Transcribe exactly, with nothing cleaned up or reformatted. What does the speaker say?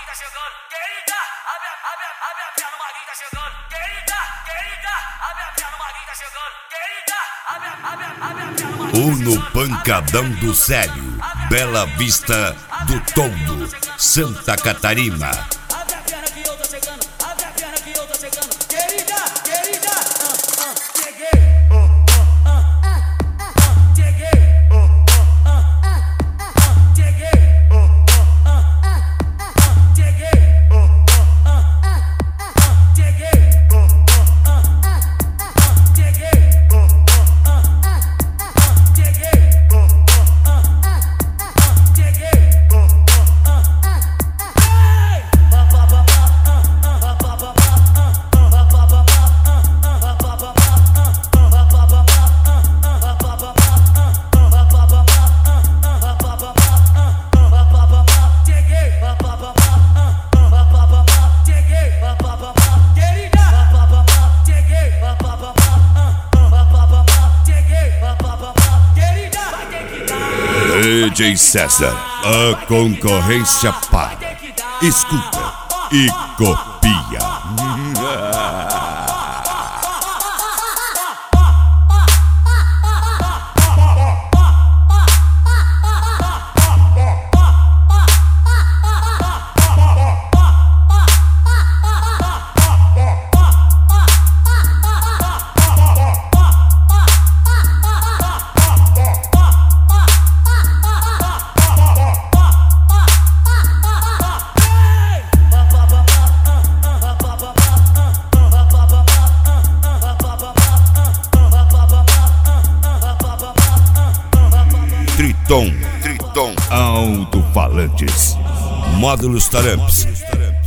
tá chegando. Querida, abre, abre, abre a perna, o Maguinho tá chegando. Querida, querida, abre a perna, o Maguinho tá chegando. Querida, abre, abre, abre a perna, o Maguinho tá chegando. Uno Pancadão do Sério, Bela Vista do Tombo, Santa Catarina. Abre a perna que eu tô chegando. Abre a perna que eu tô chegando. Querida, querida, ah, ah, cheguei. Ah, ah, ah, ah, cheguei. Ah, ah, ah, ah, cheguei. Ah, ah, ah, ah, cheguei. Ah, ah, ah, ah, cheguei. Ah, ah, ah, ah, cheguei. Ah, ah, ah, ah, cheguei. Ah, ah, ah, cheguei. D J César, a concorrência para. Escuta e copia. Triton, Triton, alto-falantes, módulos Taramps,